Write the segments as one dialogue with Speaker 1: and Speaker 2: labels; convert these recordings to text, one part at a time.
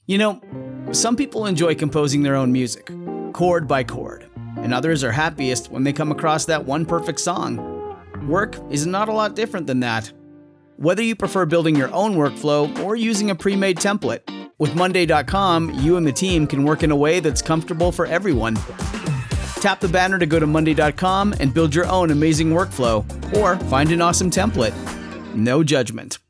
Speaker 1: You know, some people enjoy composing their own music, chord by chord, and others are happiest when they come across that one perfect song. Work is not a lot different than that. Whether you prefer building your own workflow or using a pre-made template, with Monday.com, you and the team can work in a way that's comfortable for everyone. Tap the banner to go to Monday.com and build your own amazing workflow, or find an awesome template. No judgment.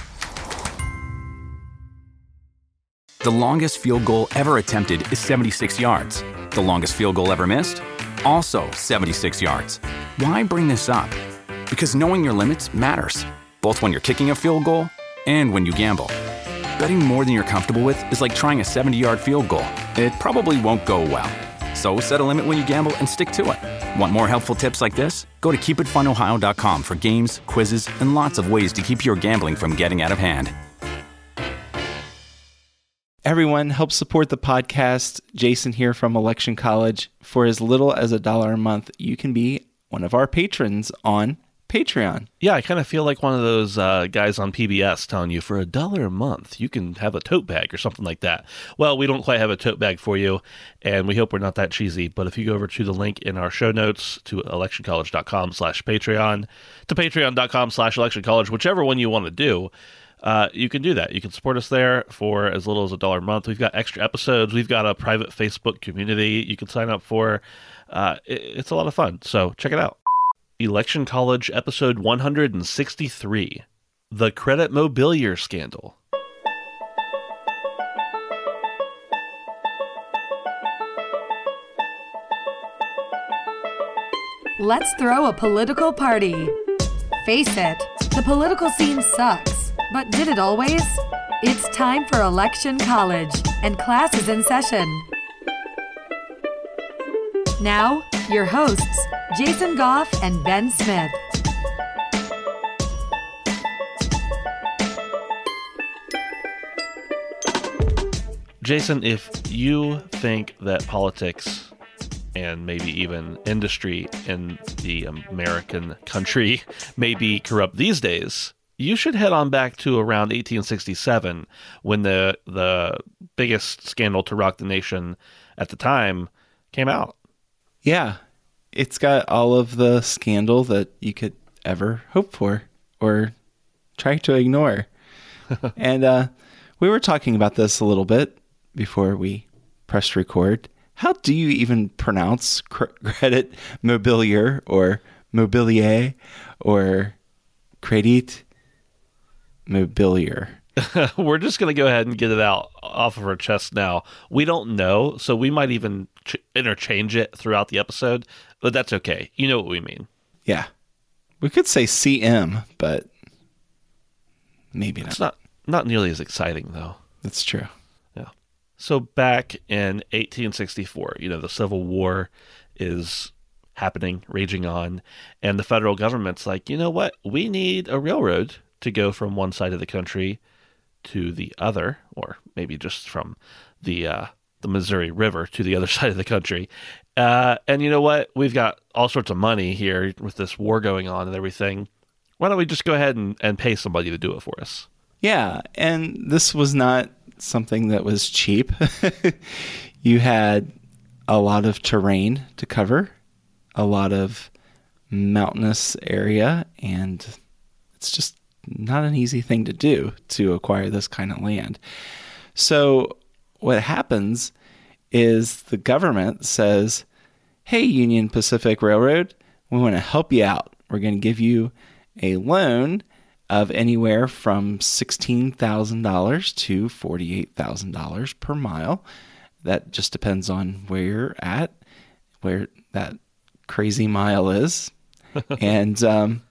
Speaker 2: The longest field goal ever attempted is 76 yards. The longest field goal ever missed? Also 76 yards. Why bring this up? Because knowing your limits matters, both when you're kicking a field goal and when you gamble. Betting more than you're comfortable with is like trying a 70-yard field goal. It probably won't go well. So set a limit when you gamble and stick to it. Want more helpful tips like this? Go to keepitfunohio.com for games, quizzes, and lots of ways to keep your gambling from getting out of hand.
Speaker 3: Everyone, help support the podcast. Jason here from Election College. For as little as $1 a month, you can be one of our patrons on Patreon.
Speaker 4: Yeah, I kind of feel like one of those guys on PBS telling you for $1 a month, you can have a tote bag or something like that. Well, we don't quite have a tote bag for you, and we hope we're not that cheesy. But if you go over to the link in our show notes to electioncollege.com/Patreon, to patreon.com/electioncollege, whichever one you want to do, you can do that. You can support us there for as little as $1 a month. We've got extra episodes. We've got a private Facebook community you can sign up for. It's a lot of fun, so check it out. Election College episode 163, The Credit Mobilier Scandal.
Speaker 5: Let's throw a political party. Face it, the political scene sucks, but did it always? It's time for Election College, and class is in session. Now, your hosts, Jason Goff and Ben Smith.
Speaker 4: Jason, if you think that politics and maybe even industry in the American country may be corrupt these days, you should head on back to around 1867 when the biggest scandal to rock the nation at the time came out.
Speaker 3: Yeah, it's got all of the scandal that you could ever hope for or try to ignore. And we were talking about this a little bit before we pressed record. How do you even pronounce credit mobilier or mobilier or credit mobilier?
Speaker 4: We're just going to go ahead and get it out off of our chest now. We don't know, so we might even interchange it throughout the episode, but that's okay. You know what we mean.
Speaker 3: Yeah. We could say CM, but maybe not.
Speaker 4: It's not nearly as exciting, though.
Speaker 3: That's true.
Speaker 4: Yeah. So back in 1864, the Civil War is happening, raging on, and the federal government's like, you know what? We need a railroad to go from one side of the country to the other, or maybe just from the Missouri River to the other side of the country. And you know what? We've got all sorts of money here with this war going on and everything. Why don't we just go ahead and pay somebody to do it for us?
Speaker 3: Yeah, and this was not something that was cheap. You had a lot of terrain to cover, a lot of mountainous area, and it's just not an easy thing to do to acquire this kind of land. So what happens is the government says, hey, Union Pacific Railroad, we want to help you out. We're going to give you a loan of anywhere from $16,000 to $48,000 per mile. That just depends on where you're at, where that crazy mile is. And,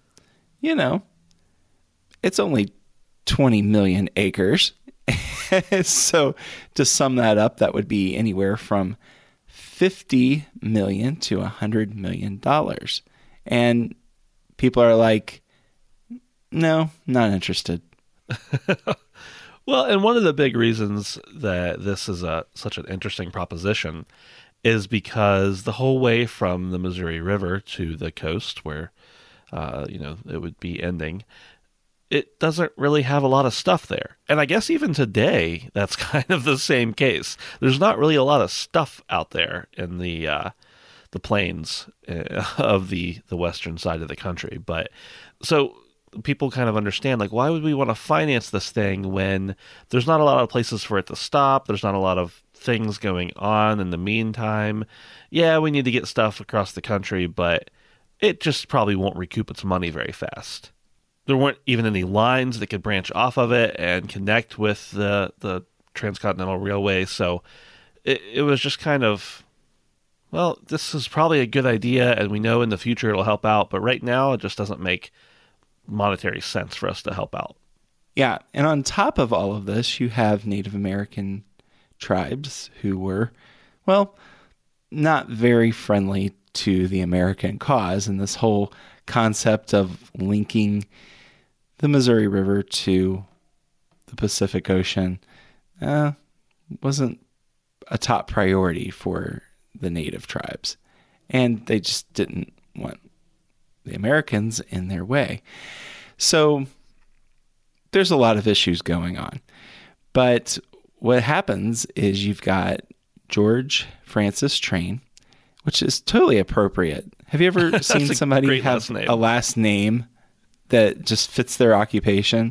Speaker 3: it's only 20 million acres. So to sum that up, that would be anywhere from $50 million to $100 million. And people are like, no, not interested.
Speaker 4: Well, and one of the big reasons that this is such an interesting proposition is because the whole way from the Missouri River to the coast where, it would be ending, it doesn't really have a lot of stuff there. And I guess even today, that's kind of the same case. There's not really a lot of stuff out there in the plains of the western side of the country. But so people kind of understand, like, why would we want to finance this thing when there's not a lot of places for it to stop? There's not a lot of things going on in the meantime. Yeah, we need to get stuff across the country, but it just probably won't recoup its money very fast. There weren't even any lines that could branch off of it and connect with the Transcontinental Railway. So it was just kind of, well, this is probably a good idea, and we know in the future it'll help out. But right now, it just doesn't make monetary sense for us to help out.
Speaker 3: Yeah. And on top of all of this, you have Native American tribes who were, well, not very friendly to the American cause. And this whole concept of linking the Missouri River to the Pacific Ocean wasn't a top priority for the native tribes. And they just didn't want the Americans in their way. So there's a lot of issues going on. But what happens is you've got George Francis Train, which is totally appropriate. Have you ever seen somebody have a last name that just fits their occupation?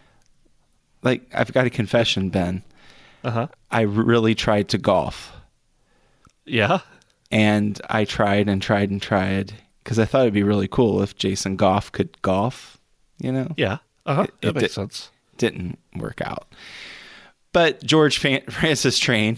Speaker 3: Like, I've got a confession, Ben. I really tried to golf.
Speaker 4: Yeah?
Speaker 3: And I tried because I thought it'd be really cool if Jason Goff could golf, you know?
Speaker 4: Yeah. That makes sense.
Speaker 3: Didn't work out. But George Francis Train,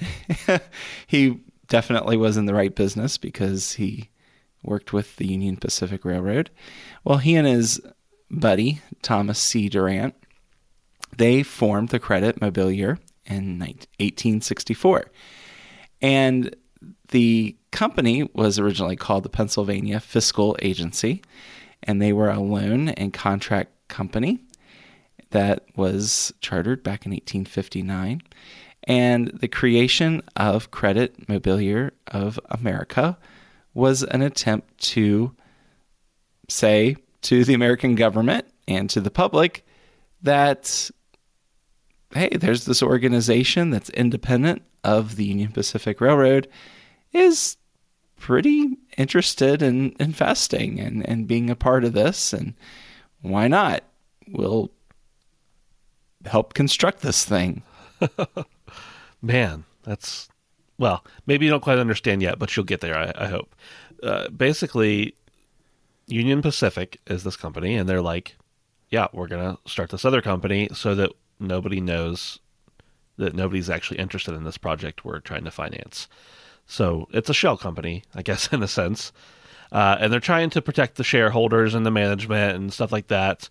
Speaker 3: he definitely was in the right business because he worked with the Union Pacific Railroad. Well, he and his buddy, Thomas C. Durant, they formed the Credit Mobilier in 1864. And the company was originally called the Pennsylvania Fiscal Agency, and they were a loan and contract company that was chartered back in 1859. And the creation of Credit Mobilier of America was an attempt to say to the American government and to the public that, hey, there's this organization that's independent of the Union Pacific Railroad, is pretty interested in investing and being a part of this, and why not? We'll help construct this thing.
Speaker 4: Man, that's, well, maybe you don't quite understand yet, but you'll get there, I hope. Basically, Union Pacific is this company, and they're like, yeah, we're going to start this other company so that nobody knows that nobody's actually interested in this project we're trying to finance. So it's a shell company, I guess, in a sense. And they're trying to protect the shareholders and the management and stuff like that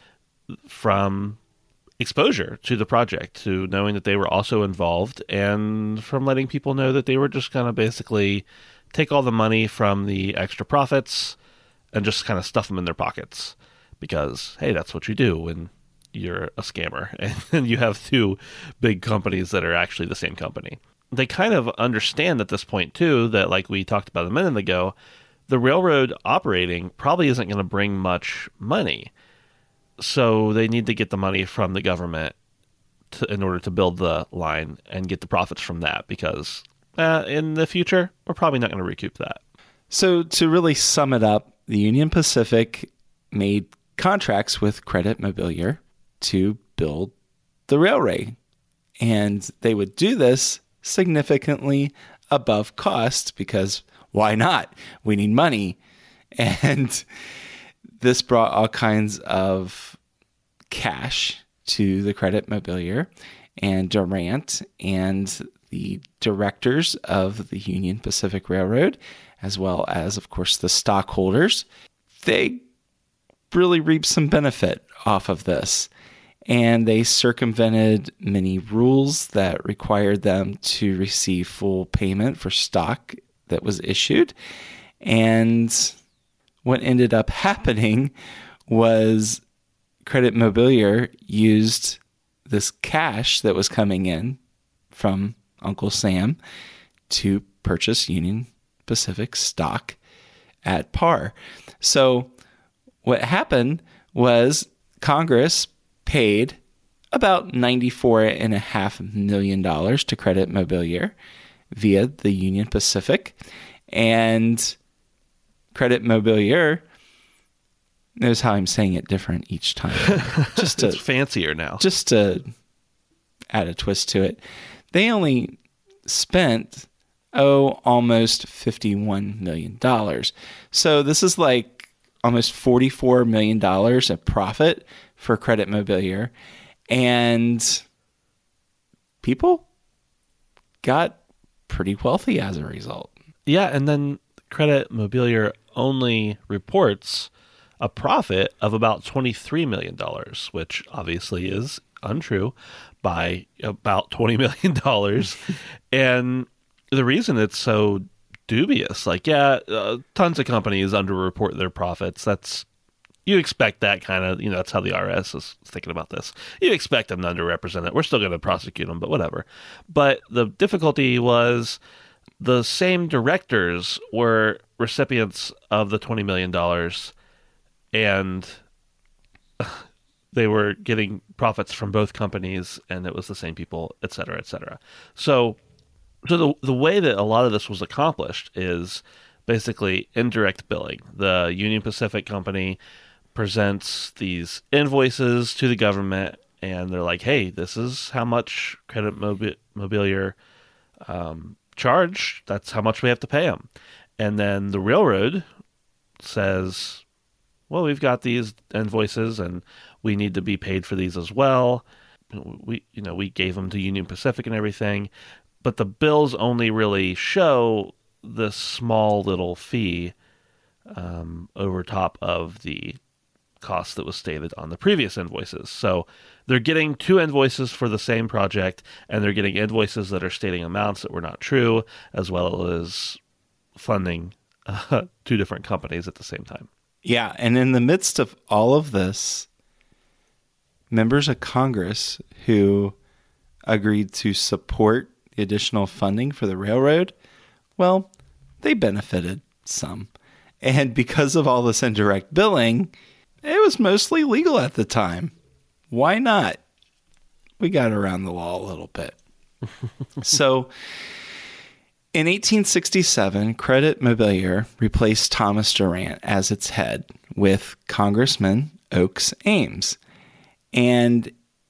Speaker 4: from exposure to the project, to knowing that they were also involved, and from letting people know that they were just going to basically take all the money from the extra profits and just kind of stuff them in their pockets. Because, hey, that's what you do when you're a scammer and you have two big companies that are actually the same company. They kind of understand at this point, too, that, like we talked about a minute ago, the railroad operating probably isn't going to bring much money. So they need to get the money from the government in order to build the line and get the profits from that, because in the future, we're probably not going to recoup that.
Speaker 3: So to really sum it up, the Union Pacific made contracts with Credit Mobilier to build the railway. And they would do this significantly above cost because why not? We need money. And this brought all kinds of cash to the Credit Mobilier, and Durant and the directors of the Union Pacific Railroad, as well as, of course, the stockholders, they really reaped some benefit off of this. And they circumvented many rules that required them to receive full payment for stock that was issued. And what ended up happening was Credit Mobilier used this cash that was coming in from Uncle Sam to purchase Union Pacific stock at par. So what happened was Congress paid about $94.5 million to Credit Mobilier via the Union Pacific. And Credit Mobilier, notice how I'm saying it different each time. Just
Speaker 4: It's fancier now.
Speaker 3: Just to add a twist to it. They only spent, almost $51 million. So this is like almost $44 million of profit for Credit Mobilier. And people got pretty wealthy as a result.
Speaker 4: Yeah, and then Credit Mobilier only reports a profit of about $23 million, which obviously is untrue by about $20 million. And the reason it's so dubious, tons of companies underreport their profits. You expect that kind of, that's how the IRS is thinking about this. You expect them to underrepresent it. We're still going to prosecute them, but whatever. But the difficulty was the same directors were recipients of the $20 million, and they were getting profits from both companies, and it was the same people, et cetera, et cetera. So the way that a lot of this was accomplished is basically indirect billing. The Union Pacific company presents these invoices to the government, and they're like, hey, this is how much Credit Mobilier charge. That's how much we have to pay them. And then the railroad says, well, we've got these invoices and we need to be paid for these as well. We gave them to Union Pacific and everything, but the bills only really show this small little fee over top of the cost that was stated on the previous invoices. So they're getting two invoices for the same project, and they're getting invoices that are stating amounts that were not true, as well as funding two different companies at the same time.
Speaker 3: Yeah, and in the midst of all of this, members of Congress who agreed to support the additional funding for the railroad, well, they benefited some. And because of all this indirect billing, it was mostly legal at the time. Why not? We got around the law a little bit. So in 1867, Credit Mobilier replaced Thomas Durant as its head with Congressman Oakes Ames. And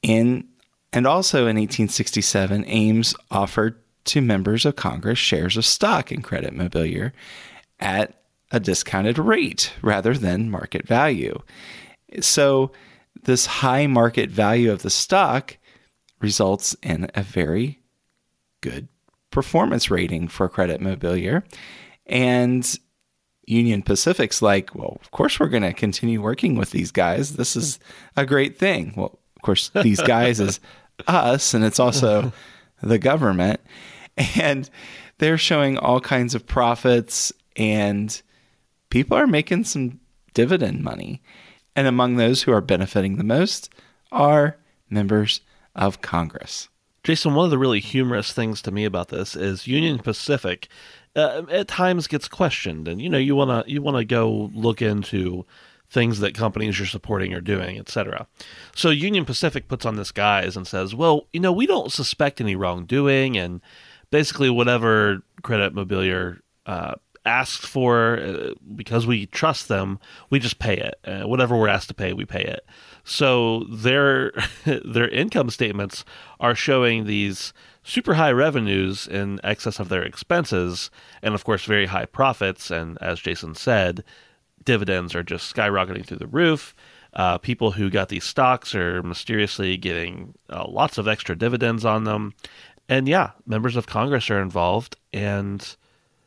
Speaker 3: also in 1867, Ames offered to members of Congress shares of stock in Credit Mobilier at a discounted rate rather than market value. So this high market value of the stock results in a very good performance rating for Credit Mobilier. And Union Pacific's like, well, of course we're going to continue working with these guys. This is a great thing. Well, of course, these guys is us, and it's also the government. And they're showing all kinds of profits, and people are making some dividend money. And among those who are benefiting the most are members of Congress.
Speaker 4: Jason, one of the really humorous things to me about this is Union Pacific at times gets questioned, and you want to go look into things that companies you're supporting are doing, etc. So Union Pacific puts on this guise and says, well, we don't suspect any wrongdoing, and basically whatever Credit Mobilier asks for, because we trust them, we just pay it. Whatever we're asked to pay, we pay it. So their income statements are showing these super high revenues in excess of their expenses, and of course very high profits. And as Jason said, dividends are just skyrocketing through the roof. People who got these stocks are mysteriously getting lots of extra dividends on them. And yeah, members of Congress are involved, and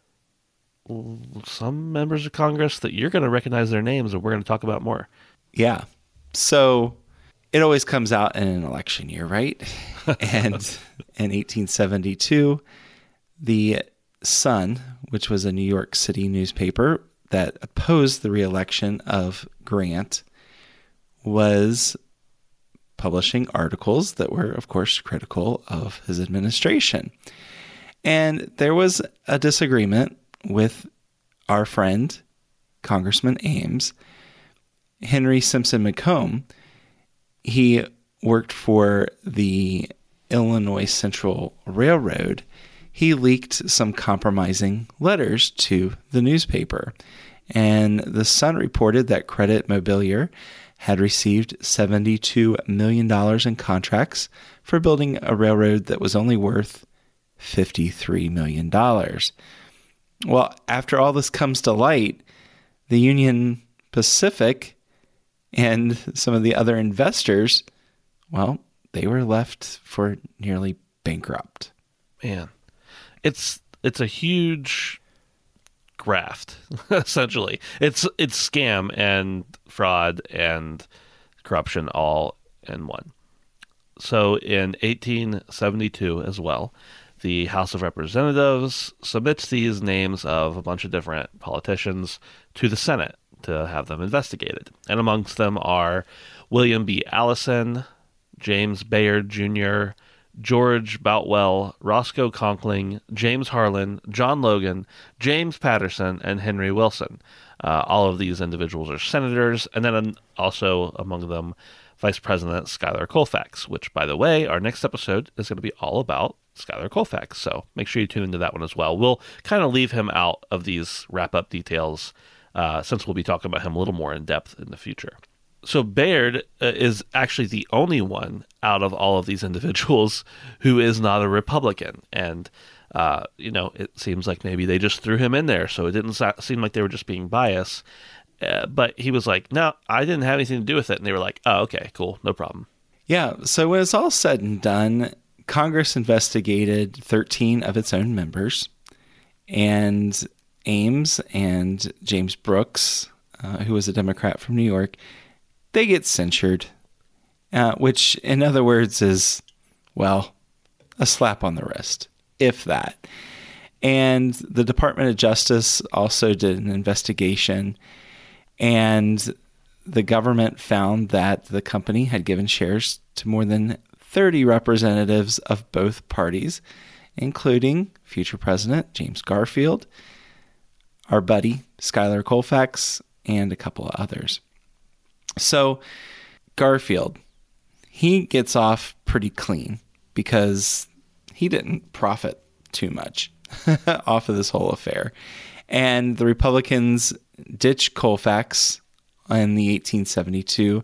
Speaker 4: some members of Congress that you're going to recognize their names, and we're going to talk about more.
Speaker 3: Yeah. So it always comes out in an election year, right? And in 1872, the Sun, which was a New York City newspaper that opposed the re-election of Grant, was publishing articles that were, of course, critical of his administration. And there was a disagreement with our friend, Congressman Ames. Henry Simpson Macomb, he worked for the Illinois Central Railroad, he leaked some compromising letters to the newspaper. And the Sun reported that Credit Mobilier had received $72 million in contracts for building a railroad that was only worth $53 million. Well, after all this comes to light, the Union Pacific and some of the other investors, well, they were left for nearly bankrupt.
Speaker 4: Man, it's a huge graft, essentially. It's scam and fraud and corruption all in one. So in 1872 as well, the House of Representatives submits these names of a bunch of different politicians to the Senate to have them investigated. And amongst them are William B. Allison, James Bayard Jr., George Boutwell, Roscoe Conkling, James Harlan, John Logan, James Patterson, and Henry Wilson. All of these individuals are senators, and then also among them, Vice President Schuyler Colfax, which, by the way, our next episode is going to be all about Schuyler Colfax, so make sure you tune into that one as well. We'll kind of leave him out of these wrap-up details since we'll be talking about him a little more in depth in the future. So Bayard is actually the only one out of all of these individuals who is not a Republican. And, it seems like maybe they just threw him in there, so it didn't seem like they were just being biased. But he was like, no, I didn't have anything to do with it. And they were like, oh, okay, cool, no problem.
Speaker 3: Yeah, so when it's all said and done, Congress investigated 13 of its own members, and Ames and James Brooks, who was a Democrat from New York, they get censured, which in other words is, well, a slap on the wrist, if that. And the Department of Justice also did an investigation, and the government found that the company had given shares to more than 30 representatives of both parties, including future President James Garfield, our buddy Schuyler Colfax, and a couple of others. So Garfield, he gets off pretty clean because he didn't profit too much off of this whole affair. And the Republicans ditch Colfax in the 1872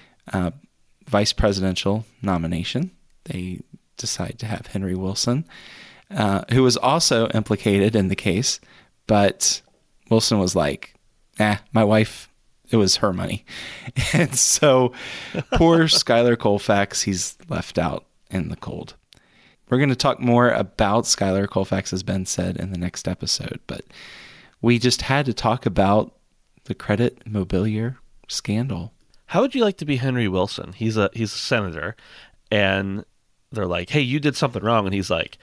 Speaker 3: vice presidential nomination. They decide to have Henry Wilson, who was also implicated in the case, but Wilson was like, my wife, it was her money. And so poor Schuyler Colfax, he's left out in the cold. We're going to talk more about Schuyler Colfax, as Ben said, in the next episode, but we just had to talk about the Credit Mobilier scandal.
Speaker 4: How would you like to be Henry Wilson? He's a senator, and they're like, hey, you did something wrong. And he's like,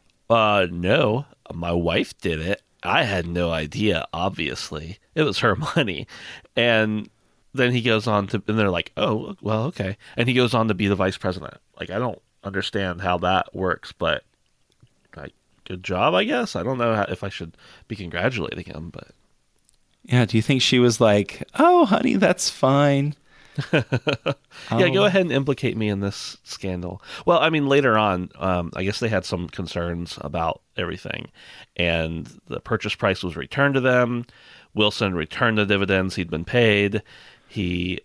Speaker 4: no, my wife did it. I had no idea, obviously. It was her money. And then he goes on to, and they're like, oh, well, okay. And he goes on to be the vice president. Like, I don't understand how that works, but like, good job, I guess. I don't know if I should be congratulating him, but.
Speaker 3: Yeah, do you think she was like, oh, honey, that's fine?
Speaker 4: Yeah, go ahead and implicate me in this scandal. Well, I mean, later on, I guess they had some concerns about everything, and the purchase price was returned to them. Wilson returned the dividends he'd been paid. He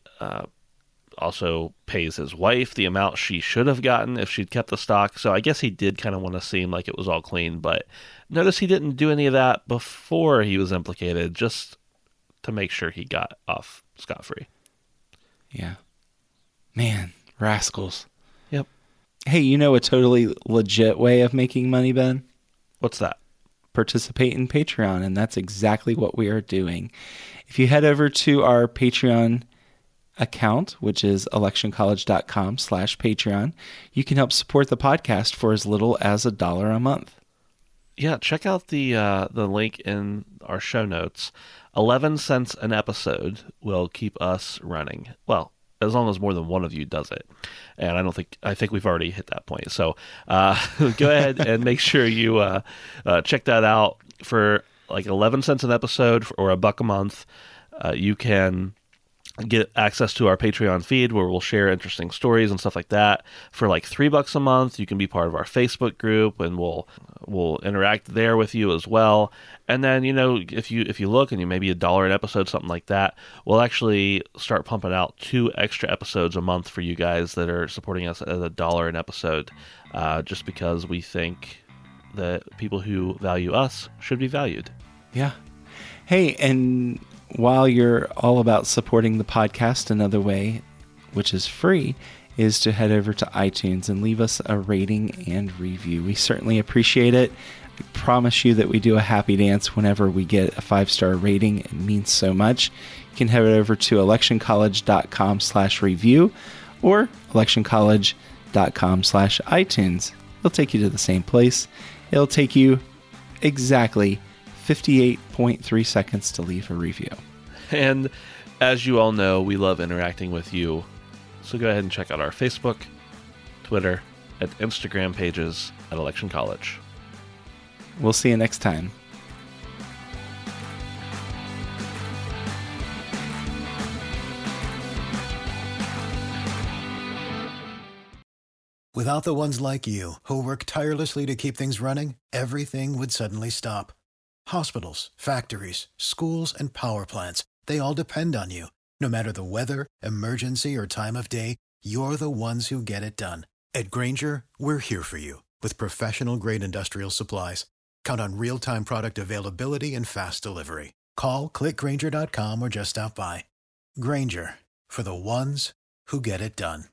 Speaker 4: also pays his wife the amount she should have gotten if she'd kept the stock. So I guess he did kind of want to seem like it was all clean, but notice he didn't do any of that before he was implicated, just to make sure he got off scot-free.
Speaker 3: Yeah. Man, rascals.
Speaker 4: Yep.
Speaker 3: Hey, you know a totally legit way of making money, Ben?
Speaker 4: What's that?
Speaker 3: Participate in Patreon, and that's exactly what we are doing. If you head over to our Patreon account, which is electioncollege.com/Patreon, you can help support the podcast for as little as $1 a month.
Speaker 4: Yeah, check out the link in our show notes. 11 cents an episode will keep us running. Well, as long as more than one of you does it. And I think we've already hit that point. So go ahead and make sure you check that out. For like 11 cents an episode or $1 a month. You can get access to our Patreon feed where we'll share interesting stories and stuff like that. For like $3 a month, you can be part of our Facebook group, and we'll interact there with you as well. And then, if you look and you maybe $1 an episode, something like that, we'll actually start pumping out 2 extra episodes a month for you guys that are supporting us at $1 an episode, just because we think that people who value us should be valued.
Speaker 3: Yeah. Hey, and while you're all about supporting the podcast, another way, which is free, is to head over to iTunes and leave us a rating and review. We certainly appreciate it. I promise you that we do a happy dance whenever we get a 5-star rating. It means so much. You can head over to electioncollege.com/review or electioncollege.com/iTunes. It'll take you to the same place. It'll take you exactly 58.3 seconds to leave a review.
Speaker 4: And as you all know, we love interacting with you. So go ahead and check out our Facebook, Twitter, and Instagram pages at Election College.
Speaker 3: We'll see you next time.
Speaker 6: Without the ones like you, who work tirelessly to keep things running, everything would suddenly stop. Hospitals, factories, schools, and power plants, they all depend on you. No matter the weather, emergency, or time of day, you're the ones who get it done. At Grainger, we're here for you with professional-grade industrial supplies. Count on real-time product availability and fast delivery. Call, click Grainger.com, or just stop by. Grainger, for the ones who get it done.